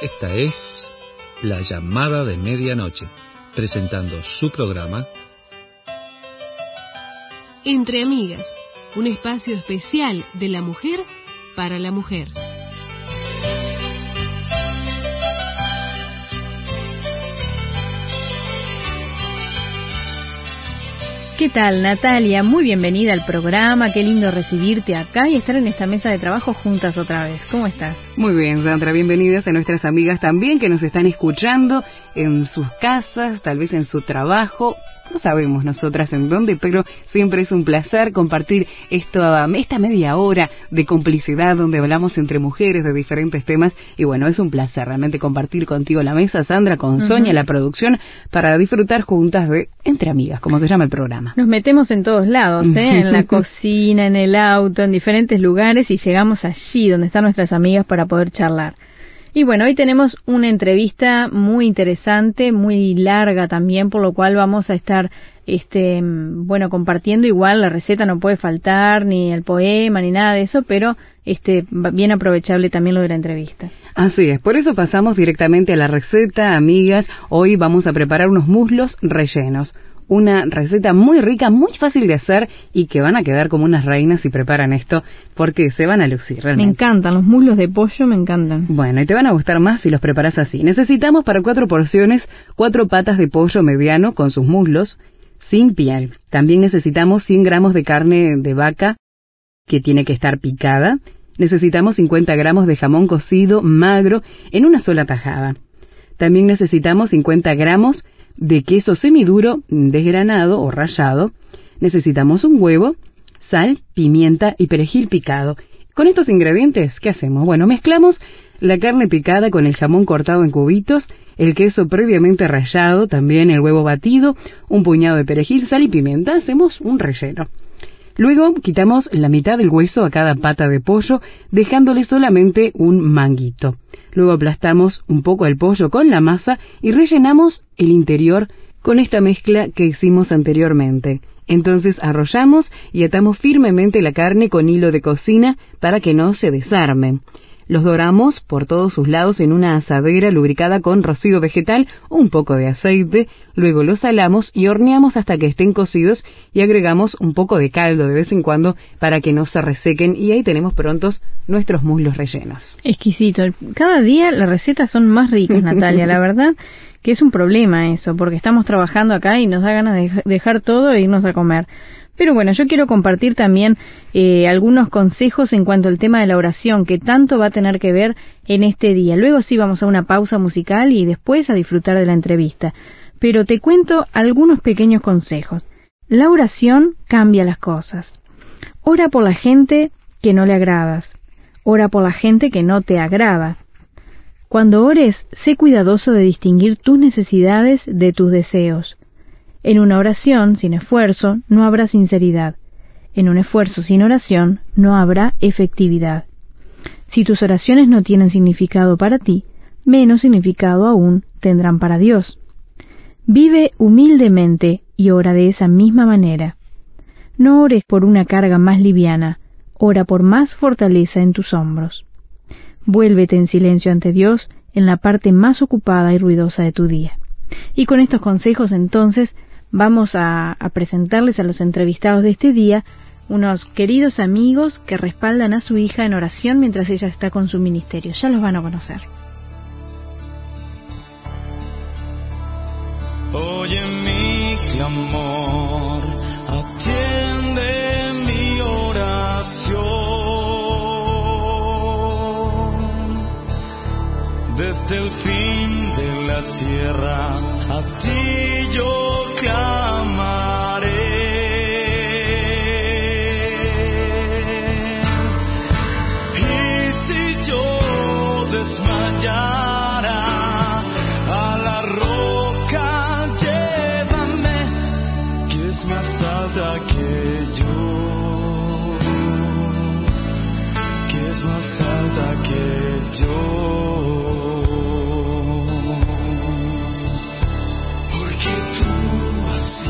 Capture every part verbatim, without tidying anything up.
Esta es La Llamada de Medianoche, presentando su programa Entre Amigas, un espacio especial de la mujer para la mujer. ¿Qué tal, Natalia? Muy bienvenida al programa, qué lindo recibirte acá y estar en esta mesa de trabajo juntas otra vez. ¿Cómo estás? Muy bien, Sandra, bienvenidas a nuestras amigas también que nos están escuchando en sus casas, tal vez en su trabajo. No sabemos nosotras en dónde, pero siempre es un placer compartir esto, esta media hora de complicidad donde hablamos entre mujeres de diferentes temas. Y bueno, es un placer realmente compartir contigo la mesa, Sandra, con uh-huh. Sonia, la producción, para disfrutar juntas de Entre Amigas, como se llama el programa. Nos metemos en todos lados, ¿eh? En la cocina, en el auto, en diferentes lugares y llegamos allí donde están nuestras amigas para poder charlar. Y bueno, hoy tenemos una entrevista muy interesante, muy larga también, por lo cual vamos a estar, este, bueno, compartiendo. Igual la receta no puede faltar, ni el poema, ni nada de eso, pero este, bien aprovechable también lo de la entrevista. Así es, por eso pasamos directamente a la receta, amigas. Hoy vamos a preparar unos muslos rellenos. Una receta muy rica, muy fácil de hacer y que van a quedar como unas reinas si preparan esto, porque se van a lucir realmente. Me encantan, los muslos de pollo me encantan. Bueno, y te van a gustar más si los preparas así. Necesitamos para cuatro porciones, cuatro patas de pollo mediano con sus muslos, sin piel. También necesitamos cien gramos de carne de vaca, que tiene que estar picada. Necesitamos cincuenta gramos de jamón cocido magro en una sola tajada. También necesitamos cincuenta gramos de queso semiduro desgranado o rallado. Necesitamos un huevo, sal, pimienta y perejil picado. Con estos ingredientes, ¿qué hacemos? Bueno, mezclamos la carne picada con el jamón cortado en cubitos, el queso previamente rallado, también el huevo batido, un puñado de perejil, sal y pimienta. Hacemos un relleno. Luego quitamos la mitad del hueso a cada pata de pollo, dejándole solamente un manguito. Luego aplastamos un poco el pollo con la masa y rellenamos el interior con esta mezcla que hicimos anteriormente. Entonces arrollamos y atamos firmemente la carne con hilo de cocina para que no se desarme. Los doramos por todos sus lados en una asadera lubricada con rocío vegetal o un poco de aceite. Luego los salamos y horneamos hasta que estén cocidos y agregamos un poco de caldo de vez en cuando para que no se resequen y ahí tenemos prontos nuestros muslos rellenos. Exquisito. Cada día las recetas son más ricas, Natalia, la verdad que es un problema eso, porque estamos trabajando acá y nos da ganas de dejar todo e irnos a comer. Pero bueno, yo quiero compartir también eh, algunos consejos en cuanto al tema de la oración, que tanto va a tener que ver en este día. Luego sí vamos a una pausa musical y después a disfrutar de la entrevista. Pero te cuento algunos pequeños consejos. La oración cambia las cosas. Ora por la gente que no le agradas. Ora por la gente que no te agrada. Cuando ores, sé cuidadoso de distinguir tus necesidades de tus deseos. En una oración sin esfuerzo no habrá sinceridad. En un esfuerzo sin oración no habrá efectividad. Si tus oraciones no tienen significado para ti, menos significado aún tendrán para Dios. Vive humildemente y ora de esa misma manera. No ores por una carga más liviana, ora por más fortaleza en tus hombros. Vuélvete en silencio ante Dios en la parte más ocupada y ruidosa de tu día. Y con estos consejos entonces vamos a, a presentarles a los entrevistados de este día unos queridos amigos que respaldan a su hija en oración mientras ella está con su ministerio. Ya los van a conocer. Oye mi clamor, atiende mi oración. Desde el fin de la tierra a ti yo clamaré. Y si yo desmayara, a la roca llévame, que es más alta que yo, que es más alta que yo. Porque tú has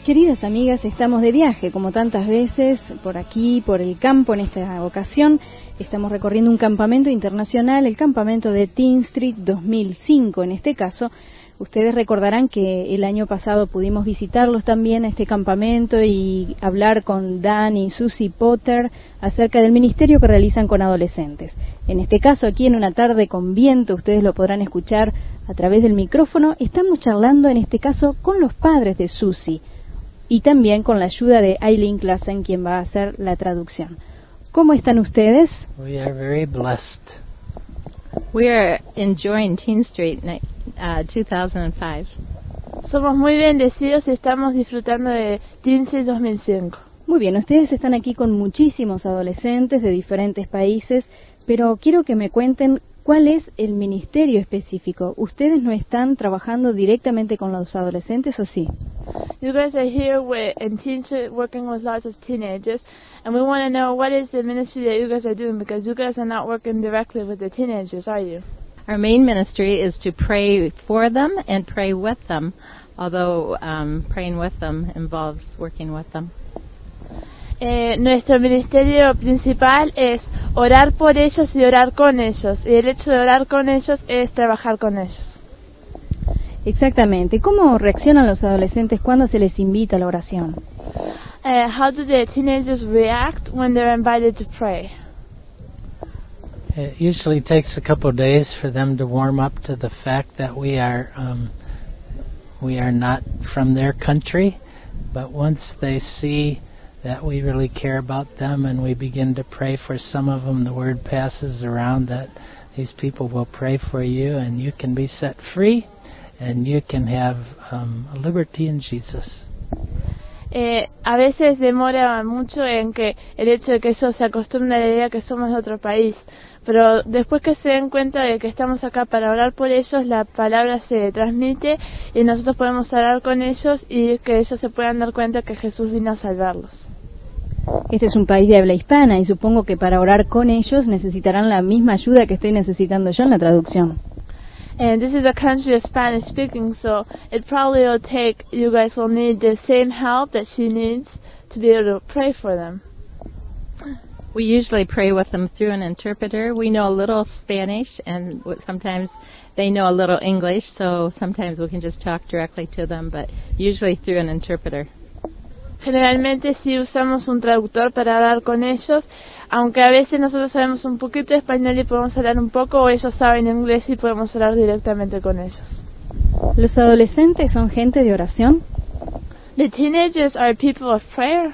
Queridas amigas, estamos de viaje, como tantas veces, por aquí, por el campo. En esta ocasión estamos recorriendo un campamento internacional, el campamento de Teen Street dos mil cinco. En este caso, ustedes recordarán que el año pasado pudimos visitarlos también a este campamento y hablar con Dan y Susie Potter acerca del ministerio que realizan con adolescentes. En este caso, aquí en una tarde con viento, ustedes lo podrán escuchar a través del micrófono. Estamos charlando, en este caso, con los padres de Susie, y también con la ayuda de Eileen Klassen, quien va a hacer la traducción. ¿Cómo están ustedes? We are very blessed. We are enjoying Teen Street uh, two thousand five. Somos muy bendecidos y estamos disfrutando de Teen Street dos mil cinco. Muy bien, ustedes están aquí con muchísimos adolescentes de diferentes países, pero quiero que me cuenten cuál es el ministerio específico. ¿Ustedes no están trabajando directamente con los adolescentes o sí? You guys are here with, in Teen Street working with lots of teenagers, and we want to know what is the ministry that you guys are doing, because you guys are not working directly with the teenagers, are you? Our main ministry is to pray for them and pray with them, although um, praying with them involves working with them. Eh, nuestro ministerio principal es orar por ellos y orar con ellos, y el hecho de orar con ellos es trabajar con ellos. Exactamente. ¿Cómo reaccionan los adolescentes cuando se les invita a la oración? Uh, how do the teenagers react when they're invited to pray? It usually takes a couple of days for them to warm up to the fact that we are um, we are not from their country, but once they see that we really care about them and we begin to pray for some of them, the word passes around that these people will pray for you and you can be set free and you can have um, liberty in Jesus. Eh, a veces demora mucho en que el hecho de que ellos se acostumbren a la idea que somos de otro país, pero después que se den cuenta de que estamos acá para orar por ellos, la palabra se transmite y nosotros podemos orar con ellos y que ellos se puedan dar cuenta que Jesús vino a salvarlos. Este es un país de habla hispana y supongo que para orar con ellos necesitarán la misma ayuda que estoy necesitando yo en la traducción. And this is a country of Spanish speaking, so it probably will take, you guys will need the same help that she needs to be able to pray for them. We usually pray with them through an interpreter. We know a little Spanish, and sometimes they know a little English, so sometimes we can just talk directly to them, but usually through an interpreter. Generalmente sí usamos un traductor para hablar con ellos, aunque a veces nosotros sabemos un poquito de español y podemos hablar un poco, o ellos saben inglés y podemos hablar directamente con ellos. ¿Los adolescentes son gente de oración? The teenagers are people of prayer.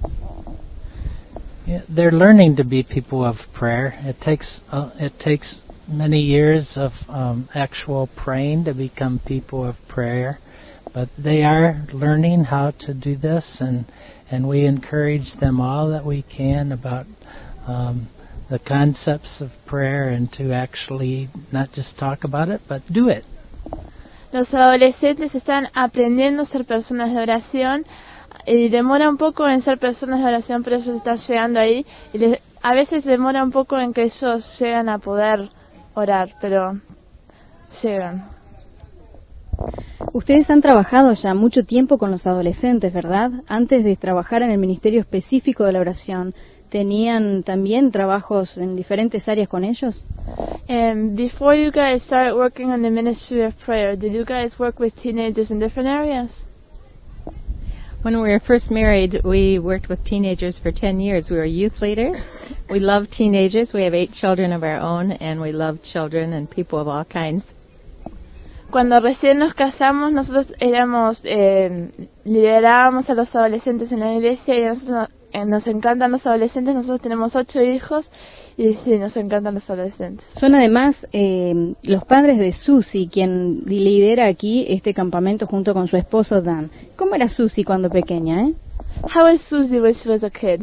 Yeah, they're learning to be people of prayer. It takes uh, it takes many years of um, actual praying to become people of prayer. But they are learning how to do this, and, and we encourage them all that we can about um, the concepts of prayer and to actually not just talk about it, but do it. Los adolescentes están aprendiendo a ser personas de oración y demora un poco en ser personas de oración, pero ellos están llegando ahí y les, a veces demora un poco en que ellos llegan a poder orar, pero llegan. Ustedes han trabajado ya mucho tiempo con los adolescentes, ¿verdad? Antes de trabajar en el ministerio específico de la oración, ¿tenían también trabajos en diferentes áreas con ellos? And before you guys started working on the ministry of prayer, did you guys work with teenagers in different areas? When we were first married, we worked with teenagers for ten years. We were a youth leader. We love teenagers. We have eight children of our own, and we love children and people of all kinds. Cuando recién nos casamos, nosotros éramos, eh, liderábamos a los adolescentes en la iglesia y nosotros, eh, nos encantan los adolescentes. Nosotros tenemos ocho hijos y sí, nos encantan los adolescentes. Son además eh, los padres de Susie quien lidera aquí este campamento junto con su esposo Dan. ¿Cómo era Susie cuando pequeña, eh? How was Susie when she was a kid?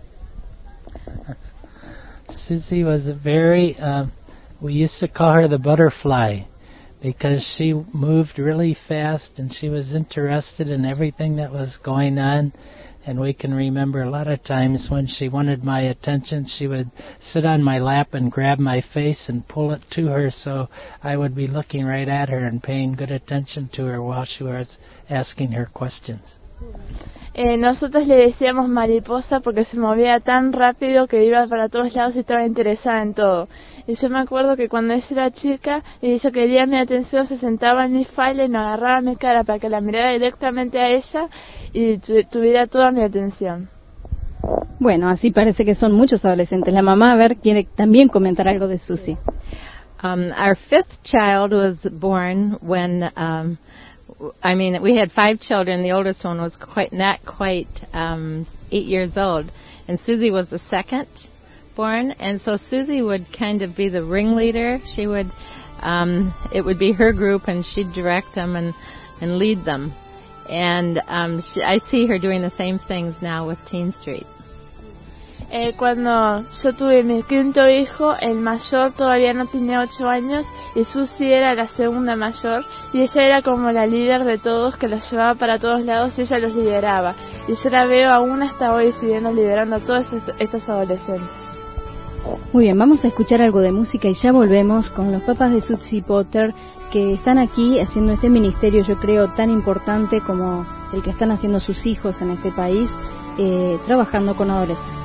Susie was a very, uh, we used to call her the butterfly, because she moved really fast and she was interested in everything that was going on. And we can remember a lot of times when she wanted my attention, she would sit on my lap and grab my face and pull it to her, so I would be looking right at her and paying good attention to her while she was asking her questions. Eh, nosotros le decíamos mariposa porque se movía tan rápido que iba para todos lados y estaba interesada en todo. Y yo me acuerdo que cuando ella era chica y ella quería mi atención, se sentaba en mi falda y me agarraba mi cara para que la mirara directamente a ella y tu- tuviera toda mi atención. Bueno, así parece que son muchos adolescentes. La mamá, a ver, quiere también comentar algo de Susie. Um, our fifth child was born when, um, I mean, we had five children. The oldest one was quite not quite um, eight years old, and Susie was the second born. And so Susie would kind of be the ringleader. She would, um, it would be her group, and she'd direct them and and lead them. And um, she, I see her doing the same things now with Teen Street. Eh, cuando yo tuve mi quinto hijo, el mayor todavía no tenía ocho años y Susie era la segunda mayor y ella era como la líder de todos, que los llevaba para todos lados y ella los lideraba. Y yo la veo aún hasta hoy siguiendo liderando a todos estos, estos adolescentes. Muy bien, vamos a escuchar algo de música y ya volvemos con los papás de Susie Potter, que están aquí haciendo este ministerio, yo creo, tan importante como el que están haciendo sus hijos en este país, eh, trabajando con adolescentes.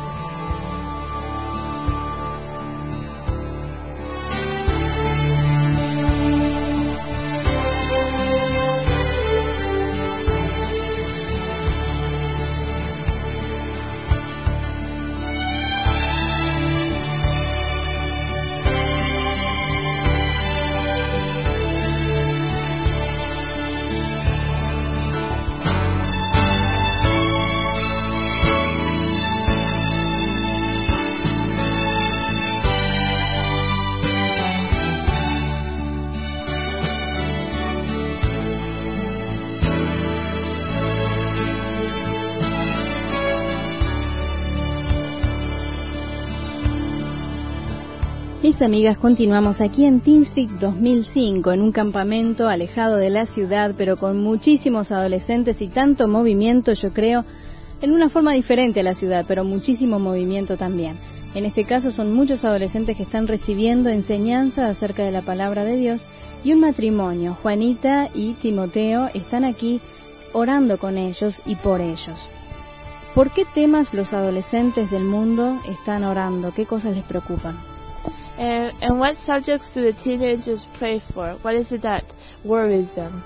Mis amigas, continuamos aquí en Teen Street dos mil cinco, en un campamento alejado de la ciudad, pero con muchísimos adolescentes y tanto movimiento, yo creo, en una forma diferente a la ciudad, pero muchísimo movimiento también. En este caso son muchos adolescentes que están recibiendo enseñanza acerca de la palabra de Dios, y un matrimonio, Juanita y Timoteo, están aquí orando con ellos y por ellos. ¿Por qué temas los adolescentes del mundo están orando? ¿Qué cosas les preocupan? Uh, and what subjects do the teenagers pray for? What is it that worries them?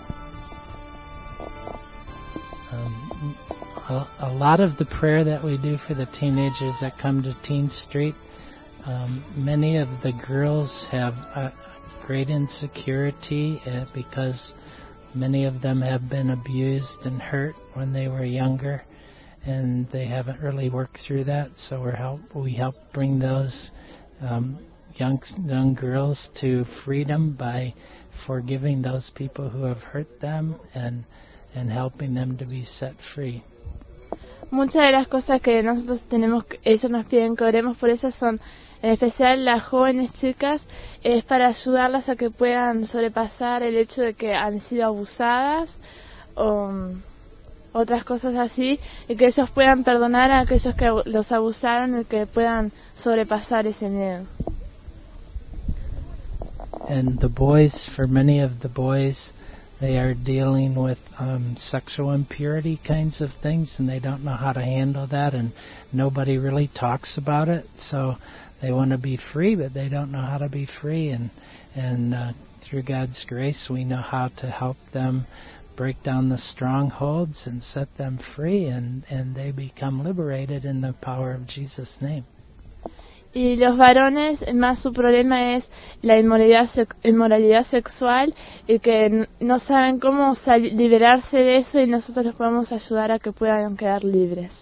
Um, a, a lot of the prayer that we do for the teenagers that come to Teen Street, um, many of the girls have a great insecurity uh, because many of them have been abused and hurt when they were younger, and they haven't really worked through that. So we're help we help bring those Um, young young girls to freedom by forgiving those people who have hurt them and and helping them to be set free. Muchas de las cosas que nosotros tenemos, ellos nos piden que oremos por ellas son, en especial las jóvenes chicas, es para ayudarlas a que puedan sobrepasar el hecho de que han sido abusadas o um, otras cosas así, y que ellos puedan perdonar a aquellos que los abusaron y que puedan sobrepasar ese miedo. And the boys, for many of the boys, they are dealing with um, sexual impurity kinds of things, and they don't know how to handle that, and nobody really talks about it. So they want to be free, but they don't know how to be free. And and uh, through God's grace, we know how to help them break down the strongholds and set them free, and, and they become liberated in the power of Jesus' name. Y los varones, más su problema es la inmoralidad, inmoralidad sexual, y que no saben cómo sal- liberarse de eso, y nosotros los podemos ayudar a que puedan quedar libres.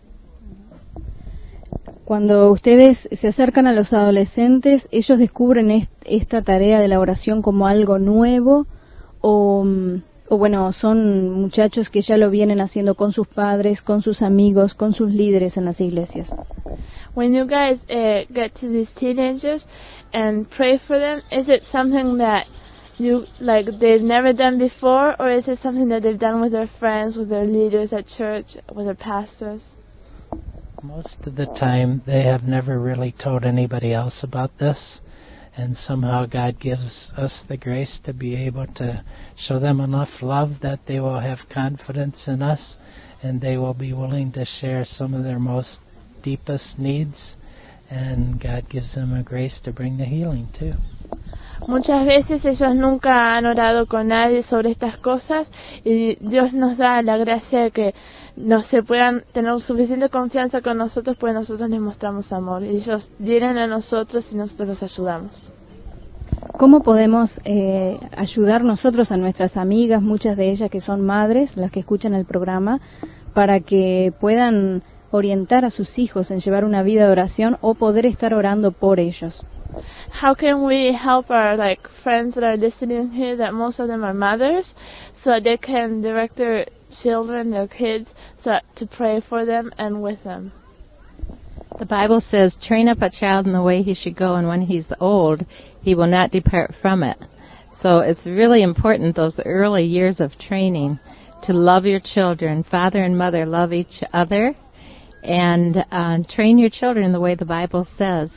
Cuando ustedes se acercan a los adolescentes, ¿ellos descubren est- esta tarea de la oración como algo nuevo o, o bueno, son muchachos que ya lo vienen haciendo con sus padres, con sus amigos, con sus líderes en las iglesias? When you guys uh, get to these teenagers and pray for them, is it something that you like they've never done before, or is it something that they've done with their friends, with their leaders at church, with their pastors? Most of the time, they have never really told anybody else about this, and somehow God gives us the grace to be able to show them enough love that they will have confidence in us, and they will be willing to share some of their most deepest needs, and God gives them a grace to bring the healing too. Muchas veces ellos nunca han orado con nadie sobre estas cosas y Dios nos da la gracia de que no se puedan tener suficiente confianza con nosotros, porque nosotros les mostramos amor y ellos vienen a nosotros y nosotros los ayudamos. ¿Cómo podemos eh, ayudar nosotros a nuestras amigas, muchas de ellas que son madres, las que escuchan el programa, para que puedan orientar a sus hijos en llevar una vida de oración o poder estar orando por ellos? How can we help our like friends that are listening here, that most of them are mothers, so that they can direct their children, their kids, so that, to pray for them and with them? The Bible says, train up a child in the way he should go, and when he's old, he will not depart from it. So it's really important, those early years of training, to love your children. Father and mother love each other, and uh, train your children in the way the Bible says.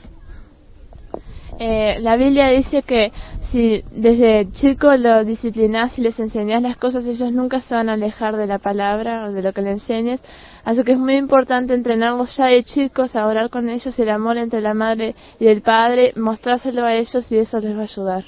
Eh, la Biblia dice que si desde chicos los disciplinas y les enseñas las cosas, ellos nunca se van a alejar de la palabra o de lo que le enseñes. Así que es muy importante entrenarlos ya de chicos a orar con ellos, el amor entre la madre y el padre, mostrárselo a ellos y eso les va a ayudar.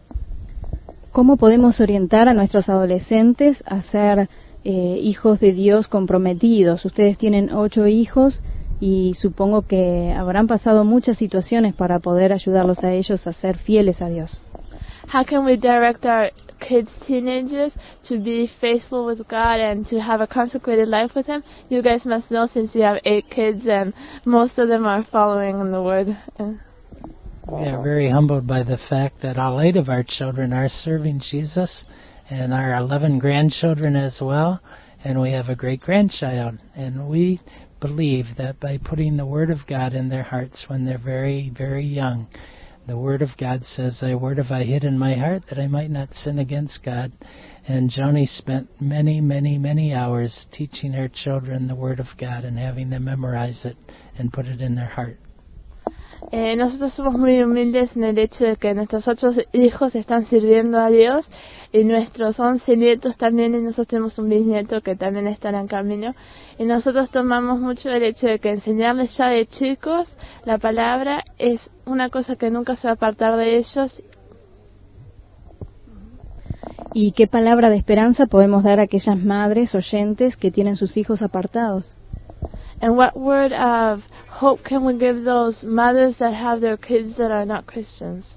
¿Cómo podemos orientar a nuestros adolescentes a ser eh, hijos de Dios comprometidos? Ustedes tienen ocho hijos y supongo que habrán pasado muchas situaciones para poder ayudarlos a ellos a ser fieles a Dios. How can we direct our kids, teenagers, to be faithful with God and to have a consecrated life with Him? You guys must know, since you have eight kids and most of them are following in the Word. We are very humbled by the fact that all eight of our children are serving Jesus, and our eleven grandchildren as well, and we have a great-grandchild, and we believe that by putting the Word of God in their hearts when they're very, very young, the Word of God says, "Thy word have I hid in my heart, that I might not sin against God." And Joni spent many, many, many hours teaching her children the Word of God and having them memorize it and put it in their heart. Eh, nosotros somos muy humildes en el hecho de que nuestros ocho hijos están sirviendo a Dios y nuestros once nietos también, y nosotros tenemos un bisnieto que también está en camino, y nosotros tomamos mucho el hecho de que enseñarles ya de chicos la palabra es una cosa que nunca se va a apartar de ellos. ¿Y qué palabra de esperanza podemos dar a aquellas madres oyentes que tienen sus hijos apartados? And what word of hope can we give those mothers that have their kids that are not Christians?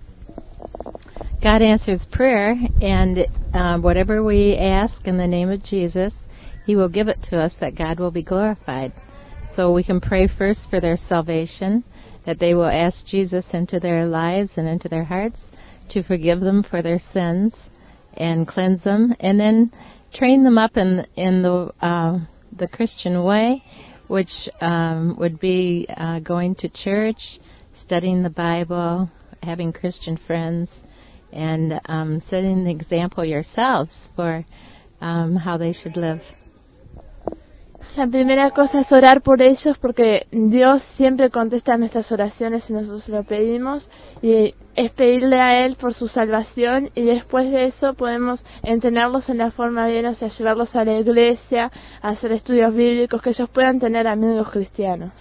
God answers prayer, and uh, whatever we ask in the name of Jesus, He will give it to us, that God will be glorified. So we can pray first for their salvation, that they will ask Jesus into their lives and into their hearts to forgive them for their sins and cleanse them, and then train them up in in the uh, the Christian way, which um, would be uh, going to church, studying the Bible, having Christian friends, and um, setting the example yourselves for um, how they should live. La primera cosa es orar por ellos, porque Dios siempre contesta nuestras oraciones si nosotros lo pedimos, y es pedirle a Él por su salvación, y después de eso podemos entrenarlos en la forma bien, o sea, llevarlos a la iglesia, a hacer estudios bíblicos, que ellos puedan tener amigos cristianos.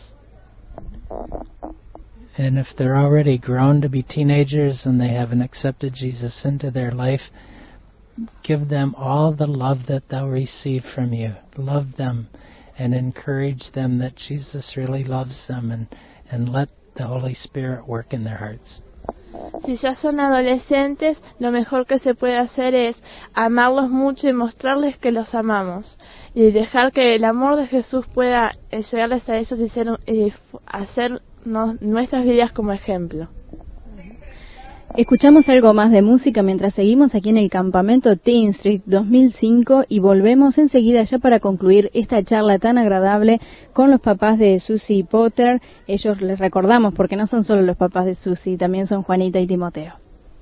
And if they're already grown to be teenagers and they haven't accepted Jesus into their life, give them all the love that they'll receive from you. Love them and encourage them that Jesus really loves them, and, and let the Holy Spirit work in their hearts. Si ya son adolescentes, lo mejor que se puede hacer es amarlos mucho y mostrarles que los amamos, y dejar que el amor de Jesús pueda llegarles a ellos y, ser, y hacer no, nuestras vidas como ejemplo. Escuchamos algo más de música mientras seguimos aquí en el campamento Teen Street dos mil cinco y volvemos enseguida ya para concluir esta charla tan agradable con los papás de Susie Potter. Ellos les recordamos porque no son solo los papás de Susie, también son Juanita y Timoteo.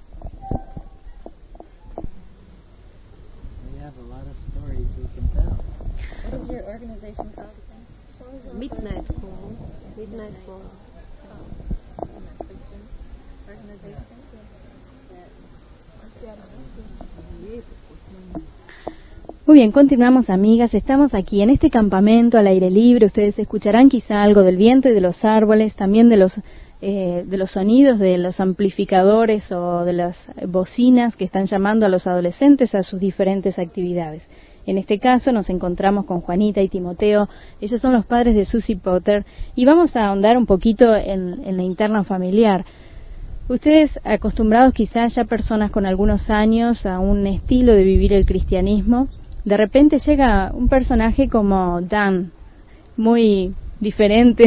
We have a lot of stories we can tell. What is your organization called again? Midnight Call. Midnight Call. Muy bien, continuamos, amigas. Estamos aquí en este campamento al aire libre. Ustedes escucharán quizá algo del viento y de los árboles, también de los eh, de los sonidos de los amplificadores o de las bocinas que están llamando a los adolescentes a sus diferentes actividades. En este caso nos encontramos con Juanita y Timoteo. Ellos son los padres de Susie Potter y vamos a ahondar un poquito en, en la interna familiar. Ustedes, acostumbrados quizás ya personas con algunos años a un estilo de vivir el cristianismo, de repente llega un personaje como Dan, muy diferente,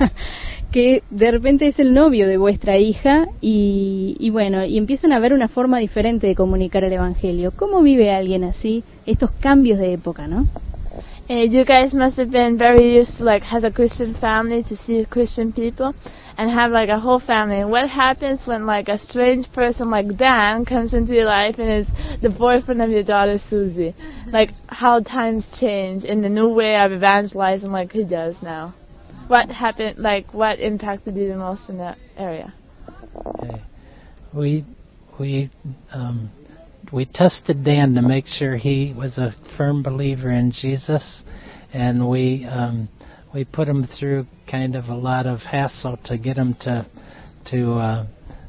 que de repente es el novio de vuestra hija y, y bueno, y empiezan a ver una forma diferente de comunicar el Evangelio. ¿Cómo vive alguien así estos cambios de época, no? Uh, you guys must have been very used to like have a Christian family, to see Christian people, and have like a whole family. What happens when like a strange person like Dan comes into your life and is the boyfriend of your daughter Susie? Like how times change in the new way of evangelizing like he does now. What happened? Like what impacted you the most in that area? Okay. We we um. We tested Dan to make sure he was a firm believer in Jesus, and we um, we put him through kind of a lot of hassle to get him to to uh,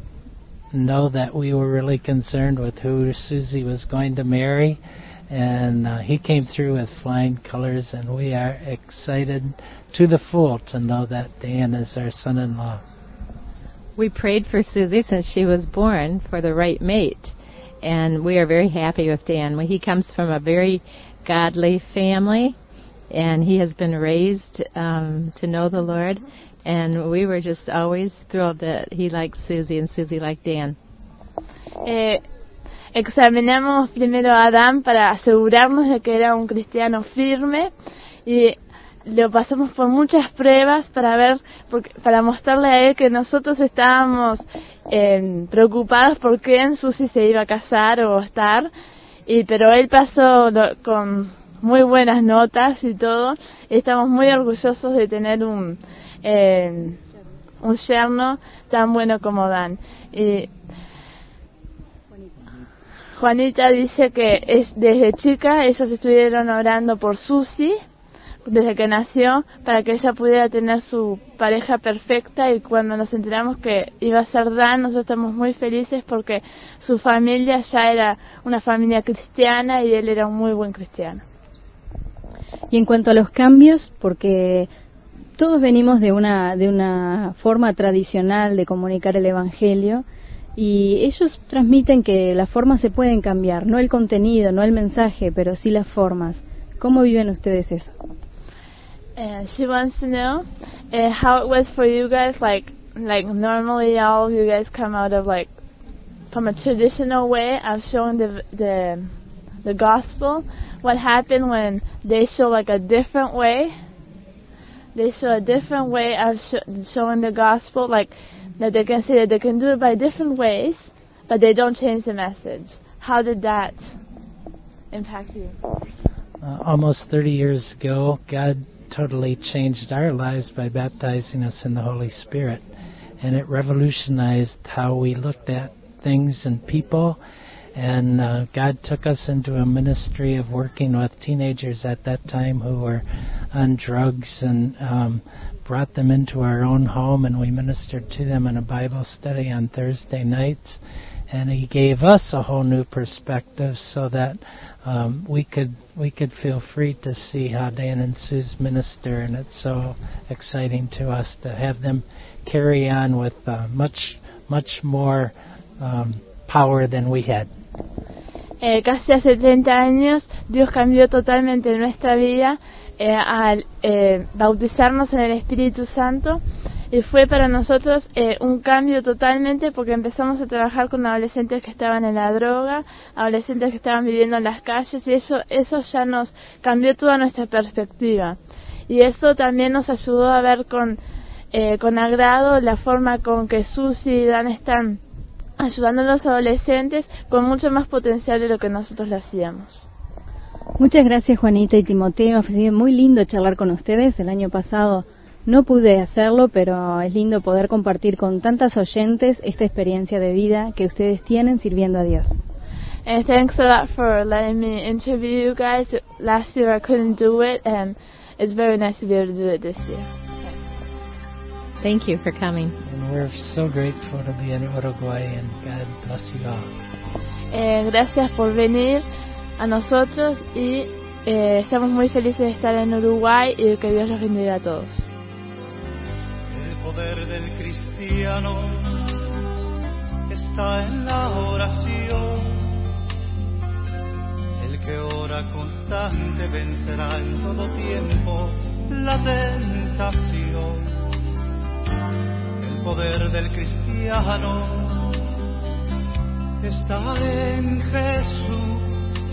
know that we were really concerned with who Susie was going to marry, and uh, he came through with flying colors, and we are excited to the full to know that Dan is our son-in-law. We prayed for Susie since she was born for the right mate. And we are very happy with Dan. He comes from a very godly family, and he has been raised um, to know the Lord. And we were just always thrilled that he liked Susie and Susie liked Dan. Eh, examinamos primero a Dan para asegurarnos de que era un cristiano firme y lo pasamos por muchas pruebas para ver, porque, para mostrarle a él que nosotros estábamos eh, preocupados por quién Susie se iba a casar o estar, y pero él pasó lo, con muy buenas notas y todo, y estamos muy orgullosos de tener un eh, un yerno tan bueno como Dan. Y Juanita dice que es, desde chica ellos estuvieron orando por Susie desde que nació, para que ella pudiera tener su pareja perfecta, y cuando nos enteramos que iba a ser Dan, nosotros estamos muy felices porque su familia ya era una familia cristiana y él era un muy buen cristiano. Y en cuanto a los cambios, porque todos venimos de una de una forma tradicional de comunicar el Evangelio, y ellos transmiten que las formas se pueden cambiar, no el contenido, no el mensaje, pero sí las formas. ¿Cómo viven ustedes eso? And she wants to know uh, how it was for you guys. Like, like normally, all of you guys come out of like from a traditional way of showing the the the gospel. What happened when they show like a different way? They show a different way of sh- showing the gospel, like that they can see that they can do it by different ways, but they don't change the message. How did that impact you? Uh, almost thirty years ago, God totally changed our lives by baptizing us in the Holy Spirit, and it revolutionized how we looked at things and people, and uh, God took us into a ministry of working with teenagers at that time who were on drugs, and um, brought them into our own home, and we ministered to them in a Bible study on Thursday nights, and He gave us a whole new perspective so that um, we could we could feel free to see how Dan and Sue's minister, and it's so exciting to us to have them carry on with uh, much much more um, power than we had. Eh, casi hace treinta años Dios cambió totalmente nuestra vida eh, al eh, bautizarnos en el Espíritu Santo, y fue para nosotros eh, un cambio totalmente, porque empezamos a trabajar con adolescentes que estaban en la droga, adolescentes que estaban viviendo en las calles, y eso eso ya nos cambió toda nuestra perspectiva, y eso también nos ayudó a ver con eh, con agrado la forma con que Susie y Dan están ayudando a los adolescentes con mucho más potencial de lo que nosotros lo hacíamos. Muchas gracias, Juanita y Timoteo. Ha sido muy lindo charlar con ustedes. El año pasado No pude hacerlo, pero es lindo poder compartir con tantas oyentes esta experiencia de vida que ustedes tienen sirviendo a Dios. And thanks a lot for letting me interview you guys. Last year I couldn't do it, and it's very nice to be able to do it this year. Thank you for coming. And we're so grateful to be in Uruguay, and God bless you all. Eh, gracias por venir a nosotros y eh, estamos muy felices de estar en Uruguay y que Dios los bendiga a todos. El poder del cristiano está en la oración. El que ora constante vencerá en todo tiempo la tentación. El poder del cristiano está en Jesús.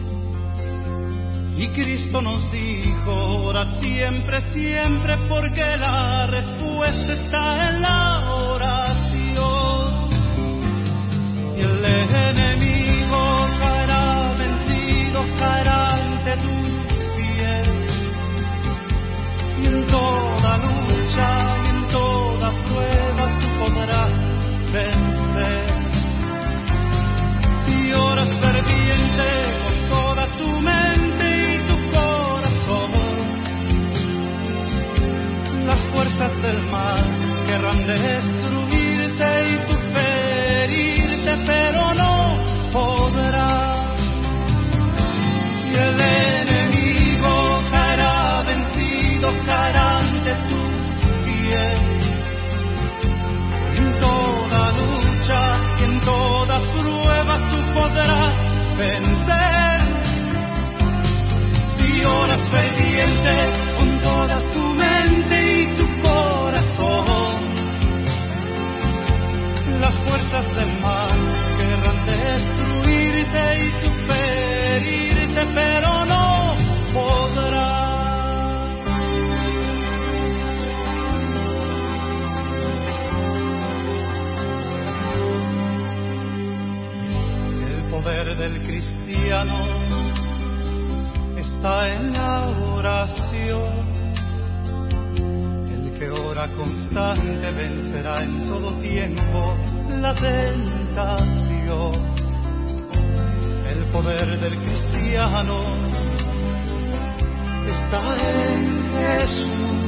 Y Cristo nos dijo, orad siempre, siempre, porque la respuesta está en la oración. Y el enemigo caerá vencido, caerá ante tus pies. Y en toda lucha y en toda prueba tú podrás vencer. Si oras ferviente con toda tu mente y tu corazón, las fuerzas del mal querrán destruirte y tú ferirte, pero no podrás. Y el enemigo caerá vencido, caerá ante tus pies. En toda lucha y en toda prueba tú podrás vencer. Si oras ferviente con toda tu mente y tu corazón, las fuerzas del mal querrán destruirte y tú ferirte, pero no podrás. El poder del cristiano está en la oración. El que ora constante vencerá en todo tiempo la tentación. El poder del cristiano está en Jesús.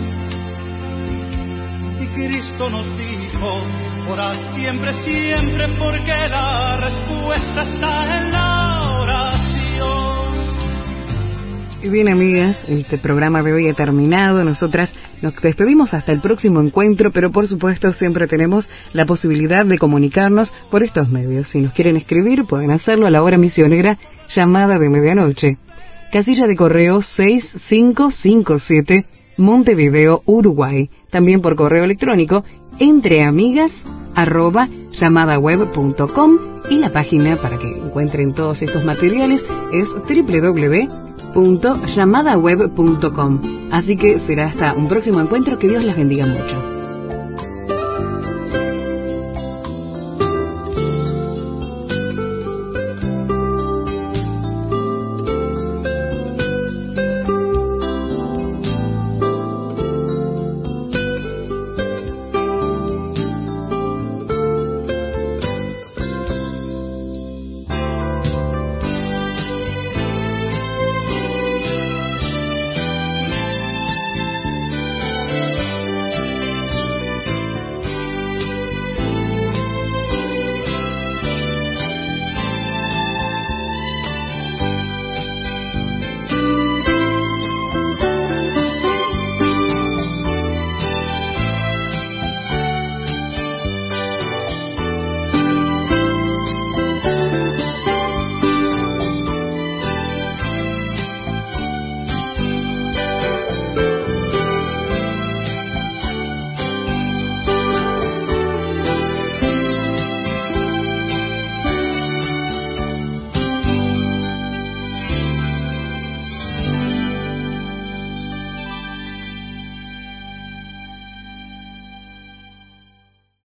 Y Cristo nos dijo, orad siempre, siempre, porque la respuesta está en la oración. Y bien, amigas, este programa de hoy ha terminado. Nosotras nos despedimos hasta el próximo encuentro, pero por supuesto siempre tenemos la posibilidad de comunicarnos por estos medios. Si nos quieren escribir, pueden hacerlo a la hora misionera llamada de medianoche. Casilla de correo seis cinco cinco siete, Montevideo, Uruguay. También por correo electrónico, entreamigas arroba llamadaweb punto com, y la página para que encuentren todos estos materiales es doble u doble u doble u punto llamadaweb punto com. Así que será hasta un próximo encuentro. Que Dios las bendiga mucho.